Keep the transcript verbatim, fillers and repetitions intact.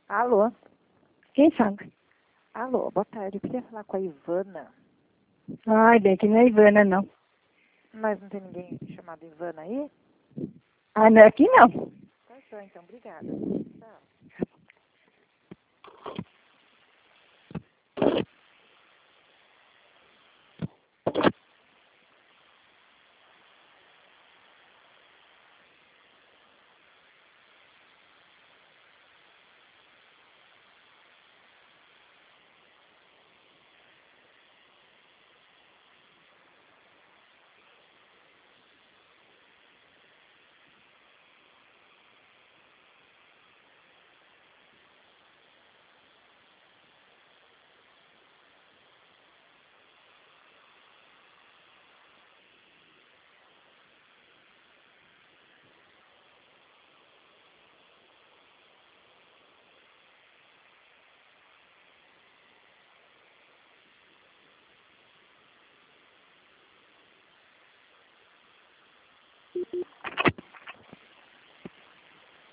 Alô? Quem fala? Alô, boa tarde. Eu queria falar com a Ivana. Ai, bem, que não é Ivana, não. Mas não tem ninguém chamado Ivana aí? Ah, não, aqui não. Tá só, então. Obrigada. Tchau.